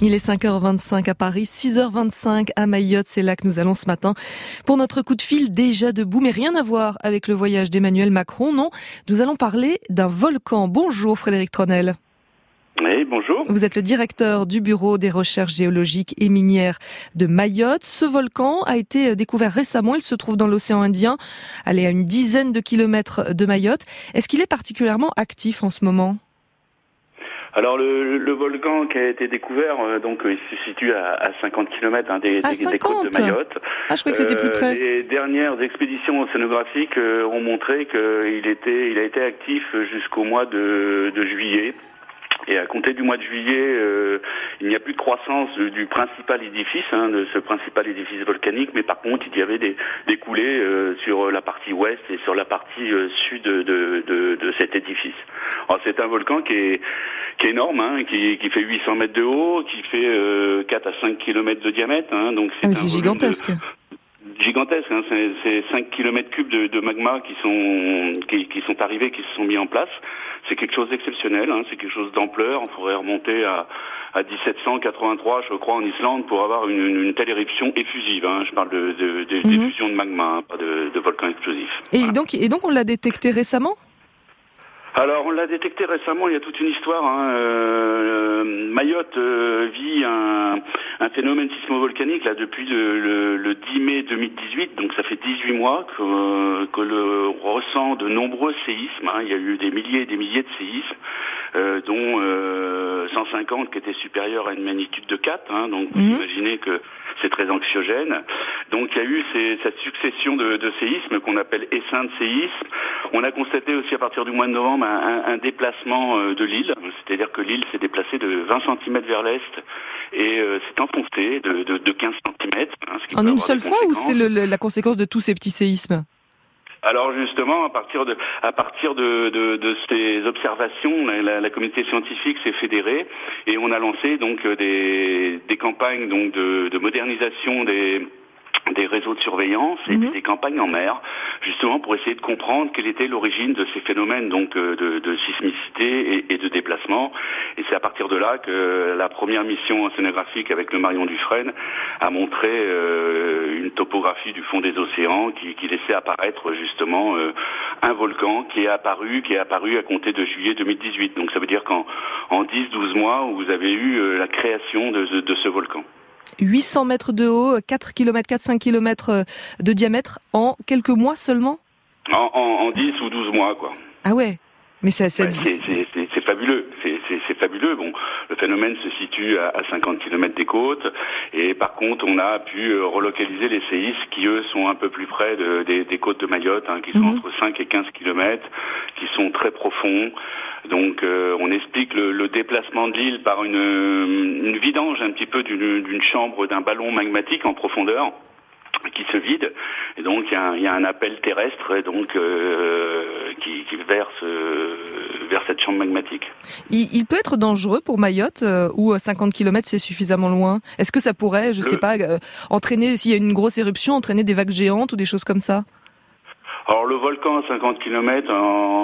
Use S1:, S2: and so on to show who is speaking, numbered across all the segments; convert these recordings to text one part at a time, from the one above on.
S1: Il est 5h25 à Paris, 6h25 à Mayotte, c'est là que nous allons ce matin pour notre coup de fil déjà debout, mais rien à voir avec le voyage d'Emmanuel Macron, non. Nous allons parler d'un volcan. Bonjour Frédéric Tronel.
S2: Oui, bonjour.
S1: Vous êtes le directeur du Bureau des recherches géologiques et minières de Mayotte. Ce volcan a été découvert récemment, il se trouve dans l'océan Indien, à une dizaine de kilomètres de Mayotte. Est-ce qu'il est particulièrement actif en ce moment ?
S2: Alors le volcan qui a été découvert, il se situe à 50 km des côtes de Mayotte.
S1: Ah, je croyais que c'était plus près.
S2: Les dernières expéditions océanographiques ont montré qu'il a été actif jusqu'au mois de juillet. Et à compter du mois de juillet, il n'y a plus de croissance du principal édifice, de ce principal édifice volcanique, mais par contre, il y avait des coulées sur la partie ouest et sur la partie sud de cet édifice. Alors, c'est un volcan qui est énorme, qui fait 800 mètres de haut, qui fait 4 à 5 km de diamètre. Donc
S1: c'est gigantesque.
S2: Gigantesque, c'est 5 km3 de magma qui sont arrivés, qui se sont mis en place. C'est quelque chose d'exceptionnel, c'est quelque chose d'ampleur. Il faudrait remonter à 1783, je crois, en Islande, pour avoir une telle éruption effusive. Je parle d'effusion de magma, pas de volcan explosif.
S1: Et voilà. donc on l'a détecté récemment ?
S2: Alors, on l'a détecté récemment, il y a toute une histoire. Mayotte vit un phénomène sismovolcanique là depuis le 10 mai 2018, donc ça fait 18 mois que le ressent de nombreux séismes. Il y a eu des milliers et des milliers de séismes, dont 150 qui étaient supérieurs à une magnitude de 4. Donc vous imaginez que c'est très anxiogène. Donc il y a eu cette succession de séismes qu'on appelle essaims de séismes. On a constaté aussi à partir du mois de novembre un déplacement de l'île, c'est-à-dire que l'île s'est déplacée de 20 cm vers l'est et s'est enfoncée de 15 cm.
S1: En une seule fois ou c'est la conséquence de tous ces petits séismes ?
S2: Alors justement, à partir de ces observations, la communauté scientifique s'est fédérée et on a lancé donc des campagnes donc de modernisation des réseaux de surveillance et des campagnes en mer, justement pour essayer de comprendre quelle était l'origine de ces phénomènes donc de sismicité et de déplacement. Et c'est à partir de là que la première mission océanographique avec le Marion Dufresne a montré une topographie du fond des océans qui laissait apparaître justement un volcan qui est apparu à compter de juillet 2018. Donc ça veut dire qu'en 10-12 mois, vous avez eu la création de ce volcan.
S1: 800 mètres de haut, 4-5 km de diamètre en quelques mois seulement ?
S2: En 10 ou 12 mois, quoi.
S1: Ah ouais, mais c'est
S2: fabuleux. C'est fabuleux. Bon, le phénomène se situe à 50 km des côtes et par contre, on a pu relocaliser les séismes qui, eux, sont un peu plus près des côtes de Mayotte, qui sont entre 5 et 15 km, qui sont très profonds. Donc, on explique le déplacement de l'île par une vidange un petit peu d'une chambre d'un ballon magmatique en profondeur qui se vide, et donc il y a un appel terrestre et donc qui verse vers cette chambre magmatique.
S1: Il peut être dangereux pour Mayotte où 50 km c'est suffisamment loin. Est-ce que ça pourrait, sais pas, entraîner, s'il y a une grosse éruption, entraîner des vagues géantes ou des choses comme ça ?
S2: Alors le volcan à 50 km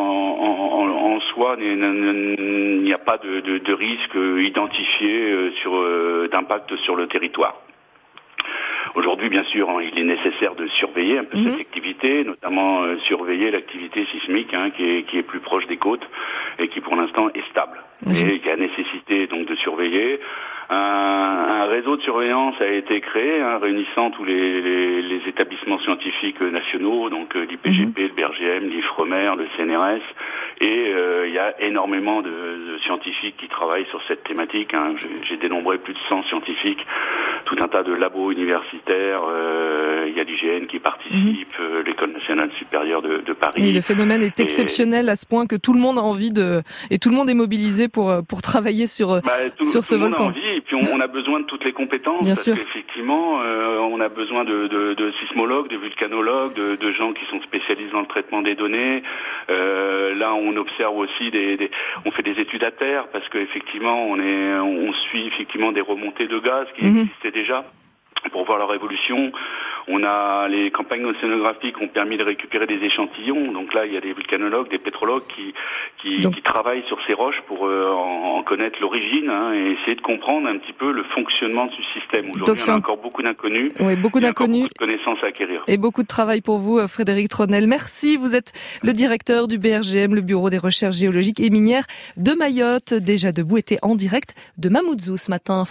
S2: en soi, il n'y a pas de risque identifié d'impact sur le territoire. Aujourd'hui, bien sûr, il est nécessaire de surveiller un peu cette activité, notamment surveiller l'activité sismique qui est plus proche des côtes et qui pour l'instant est stable. Et il y a nécessité donc de surveiller. Un réseau de surveillance a été créé, réunissant tous les établissements scientifiques nationaux, donc l'IPGP, le BRGM, l'IFREMER, le CNRS, et il y a énormément de scientifiques qui travaillent sur cette thématique. J'ai dénombré plus de 100 scientifiques, tout un tas de labos universitaires, il y a l'IGN qui participe, l'École nationale supérieure de Paris.
S1: Oui, le phénomène est exceptionnel à ce point que tout le monde a envie et tout le monde est mobilisé pour travailler sur ce volcan.
S2: Et puis on a besoin de toutes les compétences,
S1: bien
S2: parce
S1: sûr.
S2: qu'effectivement, on a besoin de sismologues, de vulcanologues, de gens qui sont spécialisés dans le traitement des données. Là, on observe aussi on fait des études à terre, parce qu'effectivement, on suit effectivement des remontées de gaz qui existaient déjà. Pour voir leur évolution, On a les campagnes océanographiques ont permis de récupérer des échantillons. Donc là, il y a des vulcanologues, des pétrologues qui travaillent sur ces roches pour en connaître l'origine et essayer de comprendre un petit peu le fonctionnement de ce système. Aujourd'hui, on a encore beaucoup d'inconnus.
S1: Oui, beaucoup d'inconnus.
S2: Beaucoup de connaissances à acquérir.
S1: Et beaucoup de travail pour vous, Frédéric Tronel. Merci. Vous êtes le directeur du BRGM, le Bureau des recherches géologiques et minières de Mayotte. Déjà debout était en direct de Mamoudzou ce matin.